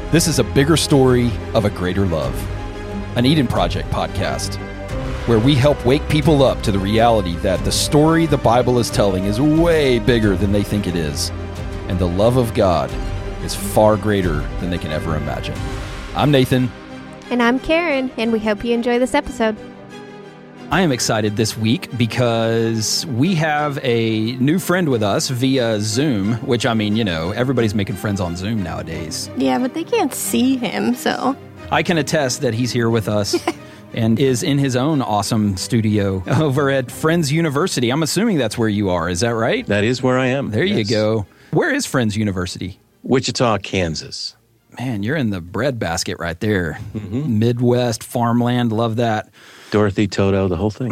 This is a bigger story of a greater love, an Eden Project podcast, where we help wake people up to the reality that the story the Bible is telling is way bigger than they think it is, and the love of God is far greater than they can ever imagine. I'm Nathan. And I'm Karen, and we hope you enjoy this episode. I am excited this week because we have a new friend with us via Zoom, which, I mean, you know, everybody's making friends on Zoom nowadays. Yeah, but they can't see him, so. I can attest that he's here with us and is in his own awesome studio over at Friends University. I'm assuming that's where you are. Is that right? That is where I am. There you go. Where is Friends University? Wichita, Kansas. Man, you're in the breadbasket right there. Mm-hmm. Midwest, farmland, love that. Dorothy, Toto, the whole thing.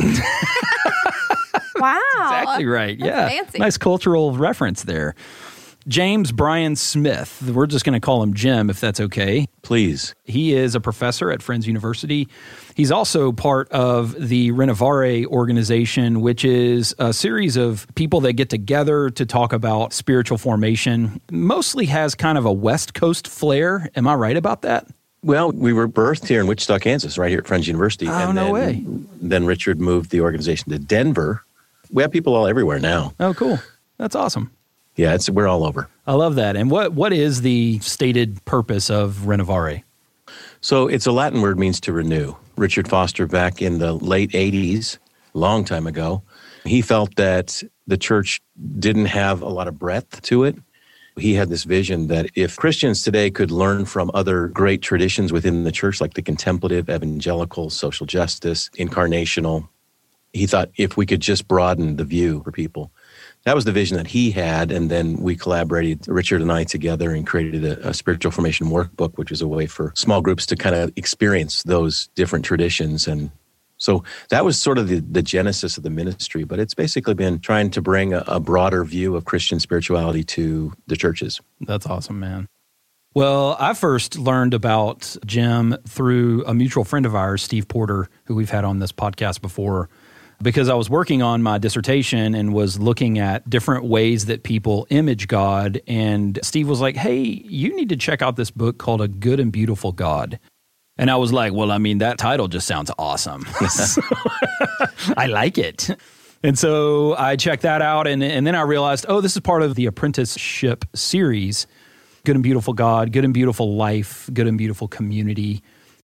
Wow. Exactly right. That's yeah. fancy. Nice cultural reference there. James Bryan Smith. We're just going to call him Jim, if that's okay. Please. He is a professor at Friends University. He's also part of the Renovare organization, which is a series of people that get together to talk about spiritual formation. Mostly has kind of a West Coast flair. Am I right about that? Well, we were birthed here in Wichita, Kansas, right here at Friends University. Oh, no way. Then Richard moved the organization to Denver. We have people all everywhere now. Oh, cool. That's awesome. Yeah, we're all over. I love that. And what is the stated purpose of Renovare? So it's a Latin word, means to renew. Richard Foster, back in the late 80s, long time ago, he felt that the church didn't have a lot of breadth to it. He had this vision that if Christians today could learn from other great traditions within the church, like the contemplative, evangelical, social justice, incarnational, he thought if we could just broaden the view for people. That was the vision that he had, and then we collaborated, Richard and I, together and created a spiritual formation workbook, which was a way for small groups to kind of experience those different traditions. And so that was sort of the genesis of the ministry, but it's basically been trying to bring a broader view of Christian spirituality to the churches. That's awesome, man. Well, I first learned about Jim through a mutual friend of ours, Steve Porter, who we've had on this podcast before, because I was working on my dissertation and was looking at different ways that people image God. And Steve was like, hey, you need to check out this book called A Good and Beautiful God. And I was like, well, I mean, that title just sounds awesome. So, I like it. And so I checked that out. And then I realized, oh, this is part of the apprenticeship series, Good and Beautiful God, Good and Beautiful Life, Good and Beautiful Community.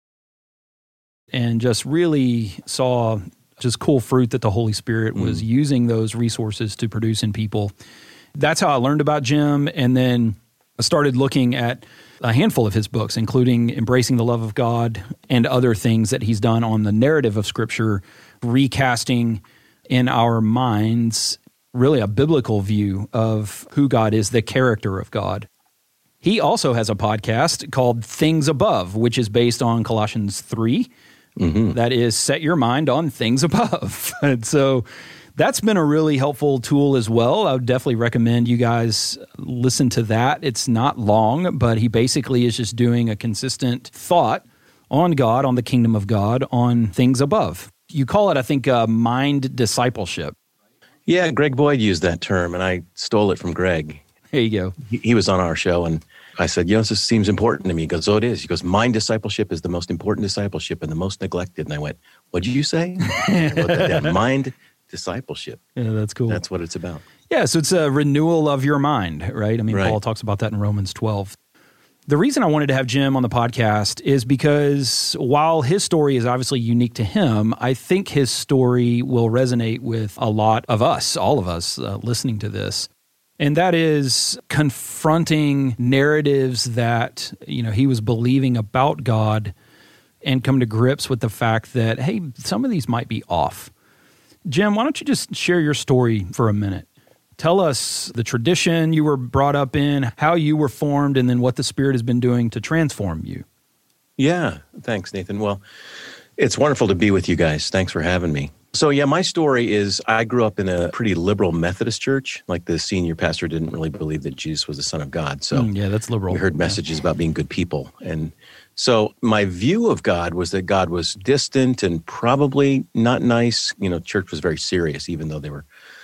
And just really saw just cool fruit that the Holy Spirit was using those resources to produce in people. That's how I learned about Jim. And then I started looking at a handful of his books, including Embracing the Love of God and other things that he's done on the narrative of Scripture, recasting in our minds really a biblical view of who God is, the character of God. He also has a podcast called Things Above, which is based on Colossians 3. Mm-hmm. That is, set your mind on things above. And so that's been a really helpful tool as well. I would definitely recommend you guys listen to that. It's not long, but he basically is just doing a consistent thought on God, on the kingdom of God, on things above. You call it, I think, mind discipleship. Yeah, Greg Boyd used that term, and I stole it from Greg. There you go. He was on our show, and I said, this seems important to me. He goes, oh, it is. He goes, mind discipleship is the most important discipleship and the most neglected. And I went, what did you say? I wrote that down. Mind discipleship. Yeah, that's cool. That's what it's about. Yeah, so it's a renewal of your mind, right? I mean, right. Paul talks about that in Romans 12. The reason I wanted to have Jim on the podcast is because while his story is obviously unique to him, I think his story will resonate with a lot of us, all of us listening to this. And that is confronting narratives that, he was believing about God and come to grips with the fact that, hey, some of these might be off. Jim, why don't you just share your story for a minute? Tell us the tradition you were brought up in, how you were formed, and then what the Spirit has been doing to transform you. Yeah, thanks, Nathan. Well, it's wonderful to be with you guys. Thanks for having me. So yeah, my story is I grew up in a pretty liberal Methodist church. Like the senior pastor didn't really believe that Jesus was the Son of God. So yeah, that's liberal. We heard messages about being good people. And so my view of God was that God was distant and probably not nice. Church was very serious, even though they were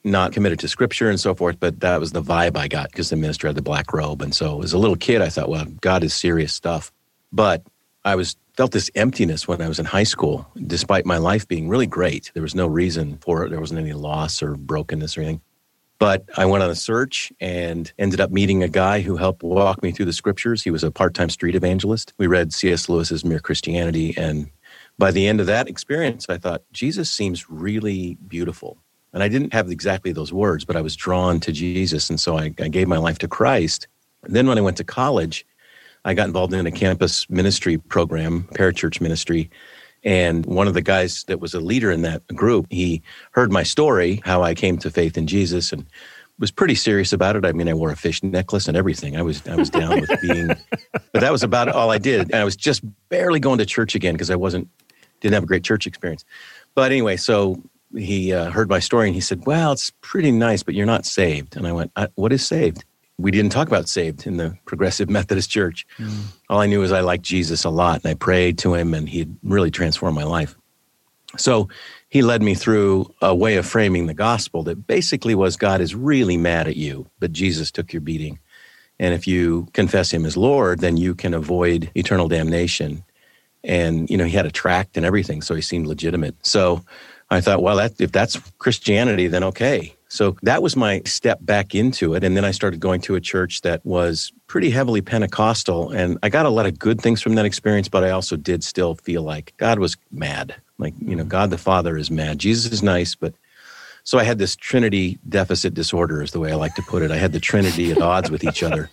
not committed to Scripture and so forth, but that was the vibe I got because the minister had the black robe. And so as a little kid, I thought, well, God is serious stuff. But I felt this emptiness when I was in high school, despite my life being really great. There was no reason for it. There wasn't any loss or brokenness or anything. But I went on a search and ended up meeting a guy who helped walk me through the Scriptures. He was a part-time street evangelist. We read C.S. Lewis's Mere Christianity. And by the end of that experience, I thought, Jesus seems really beautiful. And I didn't have exactly those words, but I was drawn to Jesus. And so I gave my life to Christ. And then when I went to college, I got involved in a campus ministry program, parachurch ministry. And one of the guys that was a leader in that group, he heard my story, how I came to faith in Jesus, and was pretty serious about it. I mean, I wore a fish necklace and everything. I was down with being, but that was about all I did. And I was just barely going to church again because I didn't have a great church experience. But anyway, so he heard my story and he said, well, it's pretty nice, but you're not saved. And I went, what is saved? We didn't talk about saved in the Progressive Methodist Church. All I knew is I liked Jesus a lot, and I prayed to him, and he had really transformed my life. So he led me through a way of framing the gospel that basically was God is really mad at you, but Jesus took your beating. And if you confess him as Lord, then you can avoid eternal damnation. And, he had a tract and everything, so he seemed legitimate. So I thought, well, if that's Christianity, then okay. So that was my step back into it. And then I started going to a church that was pretty heavily Pentecostal. And I got a lot of good things from that experience, but I also did still feel like God was mad. Like, God the Father is mad. Jesus is nice, but so I had this Trinity deficit disorder is the way I like to put it. I had the Trinity at odds with each other.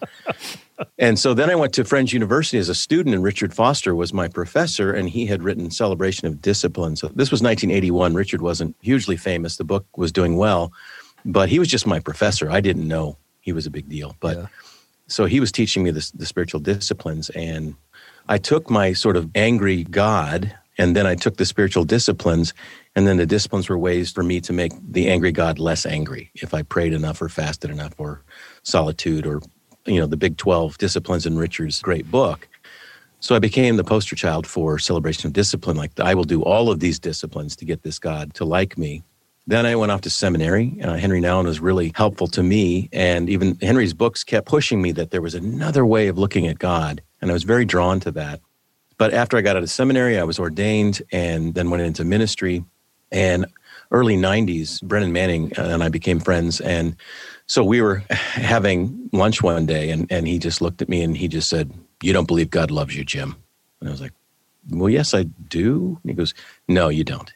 And so then I went to Friends University as a student, and Richard Foster was my professor, and he had written Celebration of Discipline. So this was 1981. Richard wasn't hugely famous. The book was doing well. But he was just my professor. I didn't know he was a big deal. But so he was teaching me the spiritual disciplines. And I took my sort of angry God, and then I took the spiritual disciplines, and then the disciplines were ways for me to make the angry God less angry if I prayed enough or fasted enough or solitude or, the Big 12 disciplines in Richard's great book. So I became the poster child for Celebration of Discipline. Like, I will do all of these disciplines to get this God to like me. Then I went off to seminary. Henry Nouwen was really helpful to me. And even Henry's books kept pushing me that there was another way of looking at God. And I was very drawn to that. But after I got out of seminary, I was ordained and then went into ministry. And early 90s, Brennan Manning and I became friends. And so we were having lunch one day, and he just looked at me and he just said, "You don't believe God loves you, Jim." And I was like, "Well, yes, I do." And he goes, "No, you don't."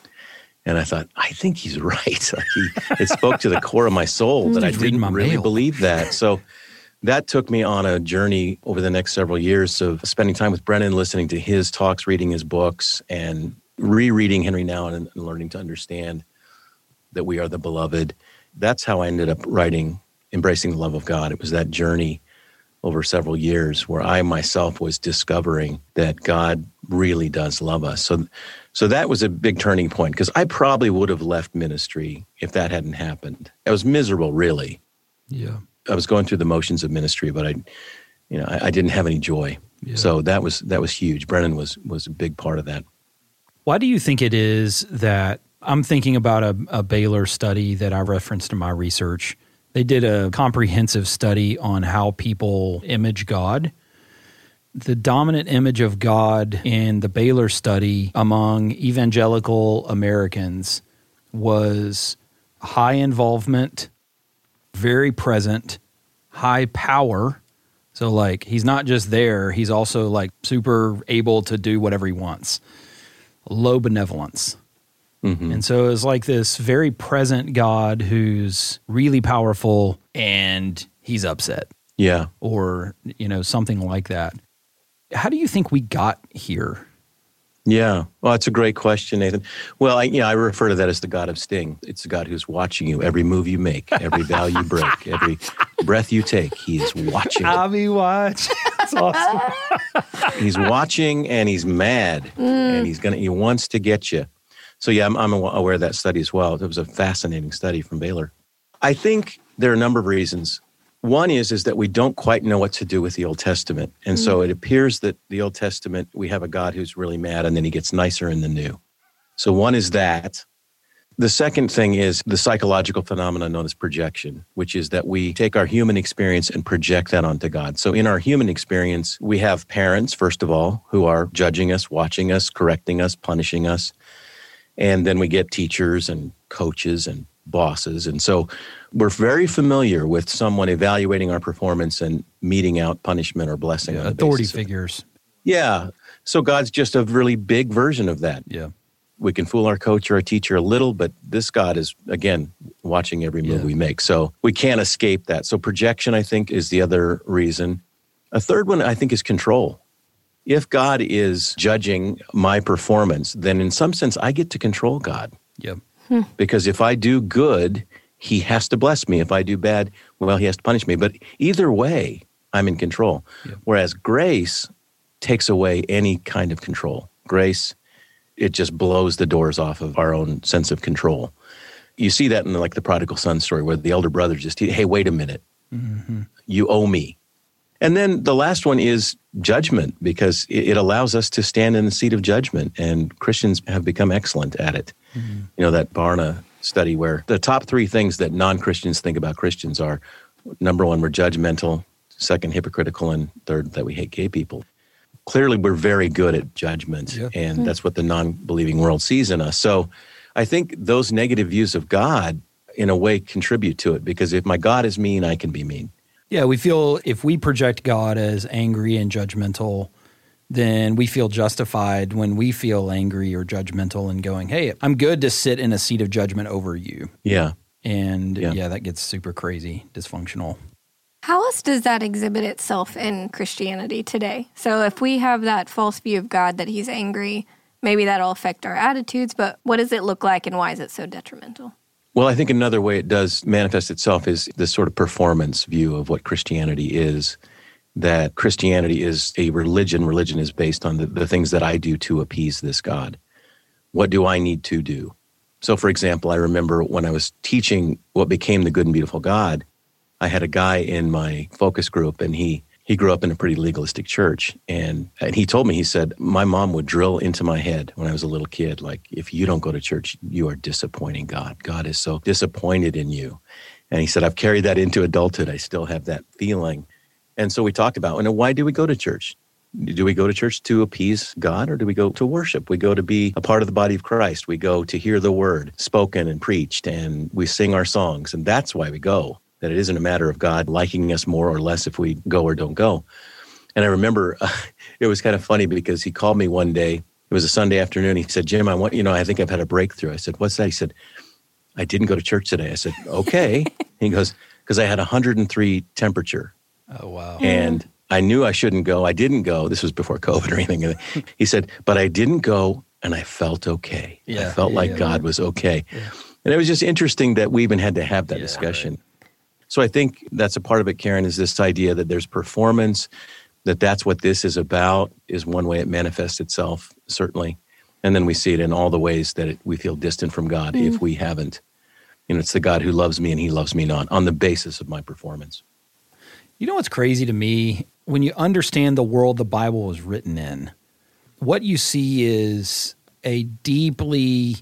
And I thought, I think he's right. It spoke to the core of my soul that I didn't really believe that. So that took me on a journey over the next several years of spending time with Brennan, listening to his talks, reading his books, and rereading Henry Nouwen and learning to understand that we are the beloved. That's how I ended up writing Embracing the Love of God. It was that journey over several years where I myself was discovering that God really does love us. So that was a big turning point, because I probably would have left ministry if that hadn't happened. I was miserable, really. Yeah. I was going through the motions of ministry, but I didn't have any joy. Yeah. So that was huge. Brennan was a big part of that. Why do you think it is that I'm thinking about a Baylor study that I referenced in my research? They did a comprehensive study on how people image God. The dominant image of God in the Baylor study among evangelical Americans was high involvement, very present, high power. So like, he's not just there, he's also like super able to do whatever he wants. Low benevolence. Mm-hmm. And so it's like this very present God who's really powerful and he's upset. Yeah. Or, something like that. How do you think we got here? Yeah. Well, that's a great question, Nathan. Well, I refer to that as the God of Sting. It's the God who's watching you, every move you make, every vow you break, every breath you take. He is watching. I'll be watching. That's awesome. He's watching and he's mad and he wants to get you. So yeah, I'm aware of that study as well. It was a fascinating study from Baylor. I think there are a number of reasons. One is that we don't quite know what to do with the Old Testament. And so it appears that the Old Testament, we have a God who's really mad and then he gets nicer in the New. So one is that. The second thing is the psychological phenomenon known as projection, which is that we take our human experience and project that onto God. So in our human experience, we have parents, first of all, who are judging us, watching us, correcting us, punishing us. And then we get teachers and coaches and bosses. And so we're very familiar with someone evaluating our performance and meting out punishment or blessing. Yeah, authority figures. Yeah. So God's just a really big version of that. Yeah. We can fool our coach or our teacher a little, but this God is, again, watching every move we make. So we can't escape that. So projection, I think, is the other reason. A third one, I think, is control. If God is judging my performance, then in some sense, I get to control God. Yep. Because if I do good, he has to bless me. If I do bad, well, he has to punish me. But either way, I'm in control. Yep. Whereas grace takes away any kind of control. Grace, it just blows the doors off of our own sense of control. You see that in like the prodigal son story where the elder brother just, hey, wait a minute. Mm-hmm. You owe me. And then the last one is judgment, because it allows us to stand in the seat of judgment, and Christians have become excellent at it. Mm-hmm. You know, that Barna study where the top three things that non-Christians think about Christians are, number one, we're judgmental, second, hypocritical, and third, that we hate gay people. Clearly, we're very good at judgment, and that's what the non-believing world sees in us. So I think those negative views of God, in a way, contribute to it, because if my God is mean, I can be mean. Yeah, we feel if we project God as angry and judgmental, then we feel justified when we feel angry or judgmental and going, hey, I'm good to sit in a seat of judgment over you. Yeah. And that gets super crazy, dysfunctional. How else does that exhibit itself in Christianity today? So if we have that false view of God that he's angry, maybe that'll affect our attitudes, but what does it look like and why is it so detrimental? Well, I think another way it does manifest itself is this sort of performance view of what Christianity is, that Christianity is a religion. Religion is based on the things that I do to appease this God. What do I need to do? So, for example, I remember when I was teaching what became the Good and Beautiful God, I had a guy in my focus group, and he grew up in a pretty legalistic church. And he told me, he said, my mom would drill into my head when I was a little kid, like, if you don't go to church, you are disappointing God. God is so disappointed in you. And he said, I've carried that into adulthood. I still have that feeling. And so we talked about, why do we go to church? Do we go to church to appease God, or do we go to worship? We go to be a part of the body of Christ. We go to hear the word spoken and preached, and we sing our songs. And that's why we go. That it isn't a matter of God liking us more or less if we go or don't go. And I remember it was kind of funny because he called me one day. It was a Sunday afternoon. He said, Jim, I think I've had a breakthrough. I said, what's that? He said, I didn't go to church today. I said, okay. He goes, because I had 103 temperature. Oh, wow. And I knew I shouldn't go. I didn't go. This was before COVID or anything. He said, but I didn't go and I felt okay. I felt like God was okay. Yeah. And it was just interesting that we even had to have that discussion. Right. So I think that's a part of it, Karen, is this idea that there's performance, that's what this is about, is one way it manifests itself, certainly. And then we see it in all the ways that we feel distant from God if we haven't. It's the God who loves me and he loves me not, on the basis of my performance. You know what's crazy to me? When you understand the world the Bible was written in, what you see is a deeply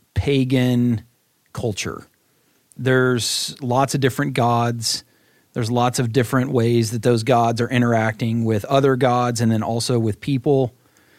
pagan culture. There's lots of different gods. There's lots of different ways that those gods are interacting with other gods and then also with people.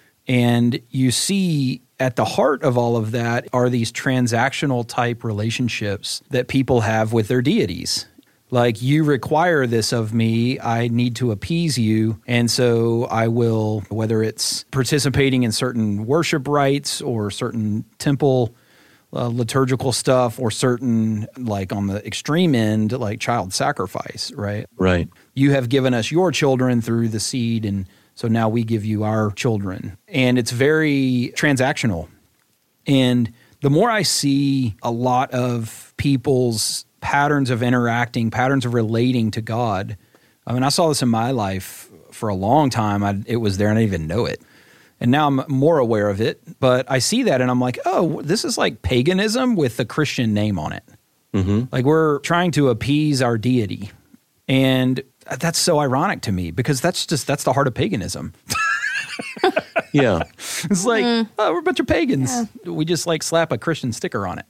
And you see at the heart of all of that are these transactional type relationships that people have with their deities. Like, you require this of me, I need to appease you, and so I will, whether it's participating in certain worship rites or certain temple liturgical stuff, or certain, like on the extreme end, like child sacrifice, right? Right. You have given us your children through the seed, and so now we give you our children. And it's very transactional. And the more I see a lot of people's patterns of interacting, patterns of relating to God, I saw this in my life for a long time. It was there and I didn't even know it. And now I'm more aware of it, but I see that and I'm like, oh, this is like paganism with the Christian name on it. Mm-hmm. Like, we're trying to appease our deity. And that's so ironic to me, because that's the heart of paganism. Yeah. It's like, oh, we're a bunch of pagans. Yeah. We just like slap a Christian sticker on it.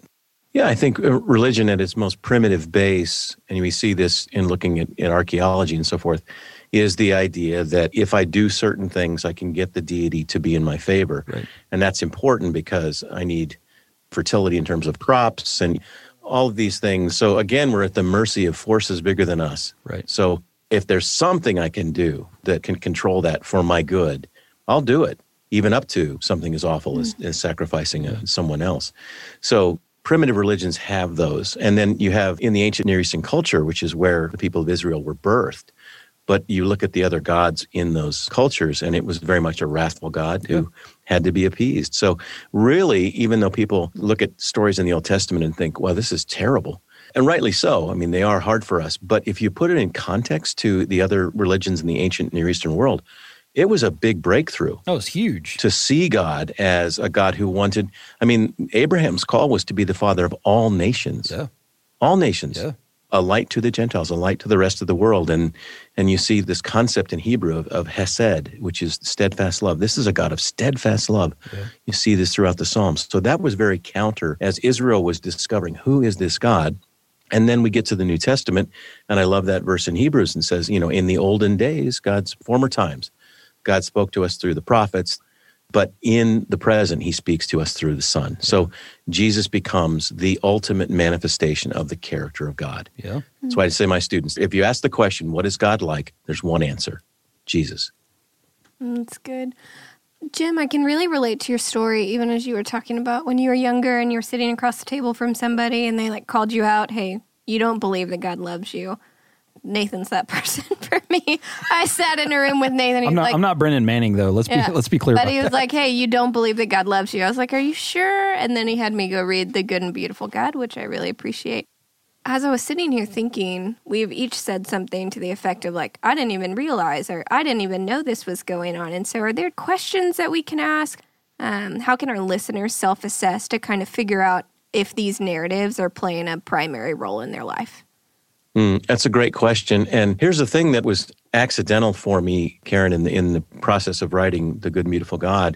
Yeah, I think religion at its most primitive base, and we see this in looking at archaeology and so forth, is the idea that if I do certain things, I can get the deity to be in my favor. Right. And that's important because I need fertility in terms of crops and all of these things. So again, we're at the mercy of forces bigger than us. Right. So if there's something I can do that can control that for my good, I'll do it, even up to something as awful as sacrificing someone else. So primitive religions have those. And then you have in the ancient Near Eastern culture, which is where the people of Israel were birthed. But you look at the other gods in those cultures, and it was very much a wrathful God who had to be appeased. So really, even though people look at stories in the Old Testament and think, well, this is terrible, and rightly so. I mean, they are hard for us. But if you put it in context to the other religions in the ancient Near Eastern world, it was a big breakthrough. Oh, it's huge. To see God as a God who wanted, I mean, Abraham's call was to be the father of all nations. Yeah. All nations. Yeah. A light to the Gentiles, a light to the rest of the world. And you see this concept in Hebrew of hesed, which is steadfast love. This is a God of steadfast love. Yeah. You see this throughout the Psalms. So that was very counter as Israel was discovering who is this God. And then we get to the New Testament, and I love that verse in Hebrews and says, in the olden days, God's former times, God spoke to us through the prophets, but in the present, he speaks to us through the Son. So Jesus becomes the ultimate manifestation of the character of God. Yeah. That's why I say to my students, if you ask the question, what is God like? There's one answer, Jesus. That's good. Jim, I can really relate to your story, even as you were talking about when you were younger and you were sitting across the table from somebody and they called you out, hey, you don't believe that God loves you. Nathan's that person for me. I sat in a room with Nathan. I'm not Brennan Manning though. Let's be clear. But he was like, "Hey, you don't believe that God loves you." I was like, "Are you sure?" And then he had me go read The Good and Beautiful God, which I really appreciate. As I was sitting here thinking, we've each said something to the effect of I didn't even realize, or I didn't even know this was going on. And so, are there questions that we can ask? How can our listeners self-assess to kind of figure out if these narratives are playing a primary role in their life? That's a great question. And here's the thing that was accidental for me, Karen, in the process of writing The Good and Beautiful God.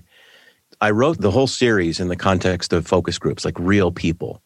I wrote the whole series in the context of focus groups, like real people.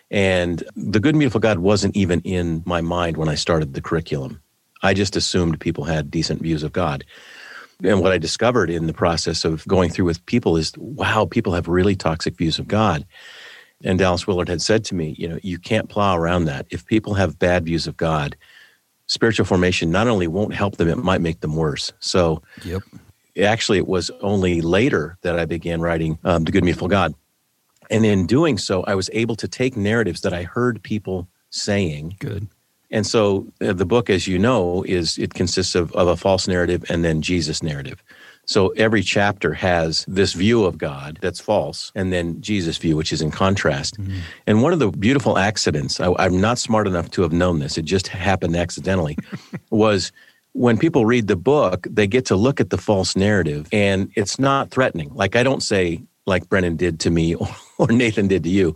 And The Good and Beautiful God wasn't even in my mind when I started the curriculum. I just assumed people had decent views of God. And what I discovered in the process of going through with people is, wow, people have really toxic views of God. And Dallas Willard had said to me, you can't plow around that. If people have bad views of God, spiritual formation not only won't help them, it might make them worse. So actually, it was only later that I began writing The Good and Beautiful God. And in doing so, I was able to take narratives that I heard people saying. Good. And so the book, as you know, it consists of a false narrative and then Jesus narrative. So every chapter has this view of God that's false, and then Jesus' view, which is in contrast. Mm-hmm. And one of the beautiful accidents, I'm not smart enough to have known this, it just happened accidentally, was when people read the book, they get to look at the false narrative, and it's not threatening. I don't say, like Brennan did to me or Nathan did to you.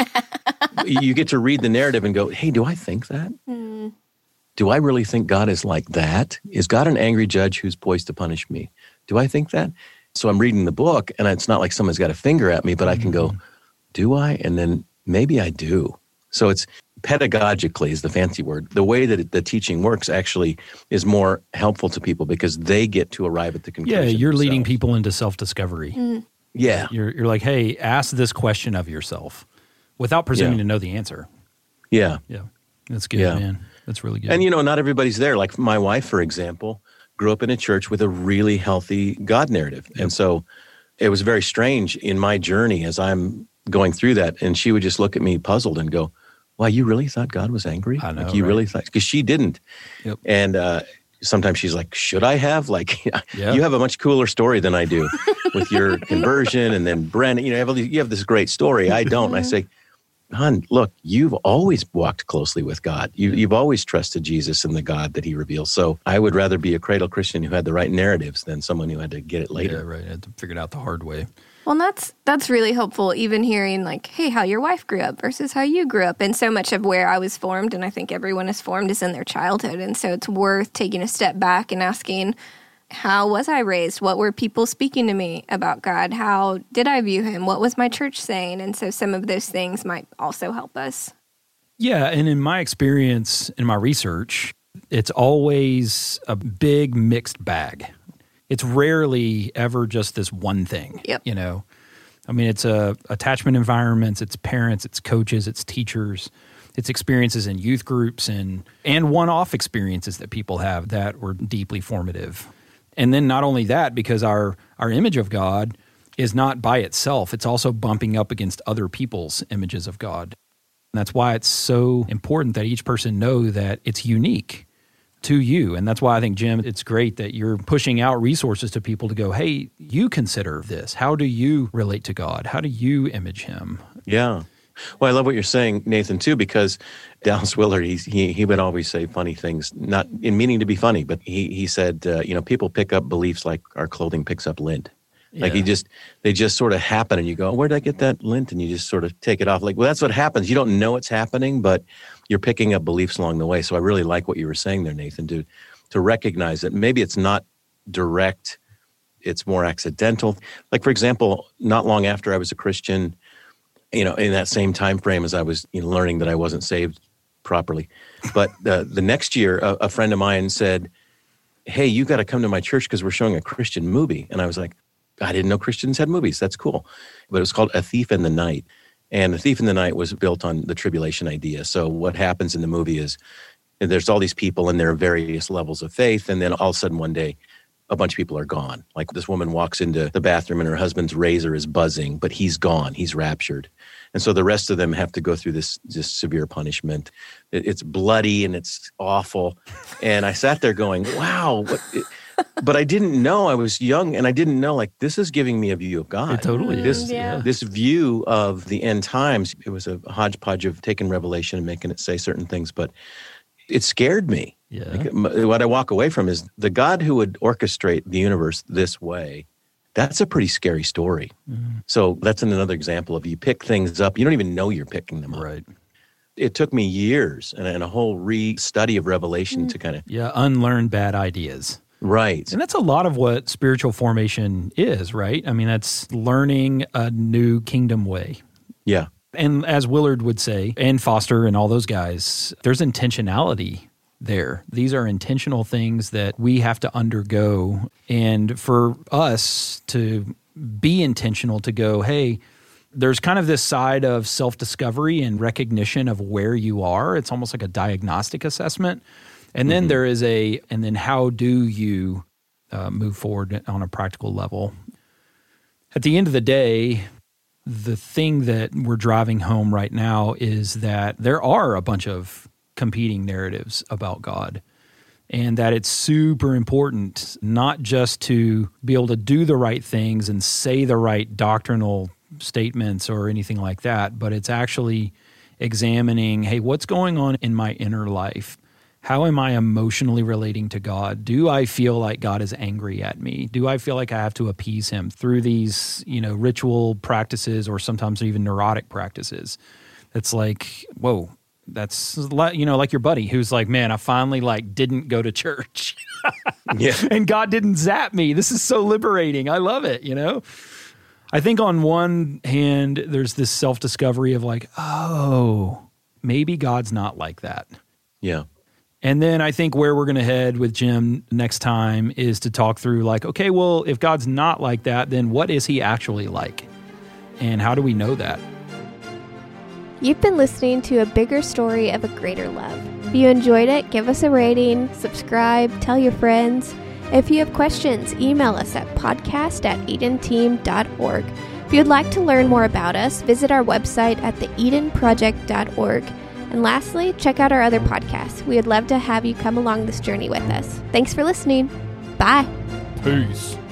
You get to read the narrative and go, hey, do I think that? Mm. Do I really think God is like that? Is God an angry judge who's poised to punish me? Do I think that? So I'm reading the book, and it's not like someone's got a finger at me, but I can go, do I? And then maybe I do. So it's pedagogically is the fancy word. The way that the teaching works actually is more helpful to people because they get to arrive at the conclusion. Yeah, you're themselves. leading people into self-discovery. Mm. Yeah. You're like, hey, ask this question of yourself without presuming to know the answer. Yeah. Yeah. That's good, man. That's really good. And, not everybody's there. Like my wife, for example, grew up in a church with a really healthy God narrative. Yep. And so it was very strange in my journey as I'm going through that. And she would just look at me puzzled and go, wow, you really thought God was angry? I know, you really thought, because she didn't. Yep. And sometimes she's like, should I have? You have a much cooler story than I do with your conversion. And then Brennan, you have this great story. I don't. And I say, hon, look, you've always walked closely with God. You've always trusted Jesus and the God that he reveals. So I would rather be a cradle Christian who had the right narratives than someone who had to get it later. Yeah, right. I had to figure it out the hard way. Well, that's really helpful, even hearing hey, how your wife grew up versus how you grew up. And so much of where I was formed, and I think everyone is formed, is in their childhood. And so it's worth taking a step back and asking, how was I raised? What were people speaking to me about God? How did I view him? What was my church saying? And so some of those things might also help us. Yeah, and in my experience, in my research, it's always a big mixed bag. It's rarely ever just this one thing, you know? I mean, it's attachment environments, it's parents, it's coaches, it's teachers, it's experiences in youth groups and one-off experiences that people have that were deeply formative. And then not only that, because our image of God is not by itself, it's also bumping up against other people's images of God. And that's why it's so important that each person know that it's unique to you. And that's why I think, Jim, it's great that you're pushing out resources to people to go, hey, you consider this. How do you relate to God? How do you image him? Yeah. Well, I love what you're saying, Nathan, too, because Dallas Willard, he would always say funny things, not in meaning to be funny, but he said, people pick up beliefs like our clothing picks up lint. Like they just sort of happen and you go, where did I get that lint? And you just sort of take it off. Like, well, that's what happens. You don't know it's happening, but you're picking up beliefs along the way. So I really like what you were saying there, Nathan, to recognize that maybe it's not direct, it's more accidental. Like, for example, not long after I was a Christian, in that same time frame as I was learning that I wasn't saved properly. But the next year, a friend of mine said, hey, you got to come to my church because we're showing a Christian movie. And I was like, I didn't know Christians had movies. That's cool. But it was called A Thief in the Night. And A Thief in the Night was built on the tribulation idea. So what happens in the movie is there's all these people and there are various levels of faith. And then all of a sudden one day, a bunch of people are gone. Like this woman walks into the bathroom and her husband's razor is buzzing, but he's gone. He's raptured. And so the rest of them have to go through this severe punishment. It's bloody and it's awful. And I sat there going, wow, but I didn't know. I was young and I didn't know, like, this is giving me a view of God. It totally is. This view of the end times, it was a hodgepodge of taking Revelation and making it say certain things, but it scared me. Yeah. Like, what I walk away from is the God who would orchestrate the universe this way. That's a pretty scary story. Mm-hmm. So that's another example of you pick things up. You don't even know you're picking them up. Right. It took me years and a whole re-study of Revelation to kind of... Yeah, unlearn bad ideas. Right. And that's a lot of what spiritual formation is, right? I mean, that's learning a new kingdom way. Yeah. And as Willard would say, and Foster and all those guys, there's intentionality there. These are intentional things that we have to undergo. And for us to be intentional to go, hey, there's kind of this side of self-discovery and recognition of where you are. It's almost like a diagnostic assessment. And then there is and then how do you move forward on a practical level? At the end of the day, the thing that we're driving home right now is that there are a bunch of competing narratives about God, and that it's super important not just to be able to do the right things and say the right doctrinal statements or anything like that, but it's actually examining, hey, what's going on in my inner life? How am I emotionally relating to God? Do I feel like God is angry at me? Do I feel like I have to appease him through these, ritual practices or sometimes even neurotic practices? It's like, whoa, that's like your buddy who's like, man, I finally didn't go to church. Yeah. And God didn't zap me. This is so liberating. I love it, I think on one hand, there's this self-discovery of oh, maybe God's not like that. Yeah. And then I think where we're going to head with Jim next time is to talk through okay, well, if God's not like that, then what is he actually like? And how do we know that? You've been listening to A Bigger Story of a Greater Love. If you enjoyed it, give us a rating, subscribe, tell your friends. If you have questions, email us at podcast@edenteam.org. If you'd like to learn more about us, visit our website at theedenproject.org. And lastly, check out our other podcasts. We would love to have you come along this journey with us. Thanks for listening. Bye. Peace.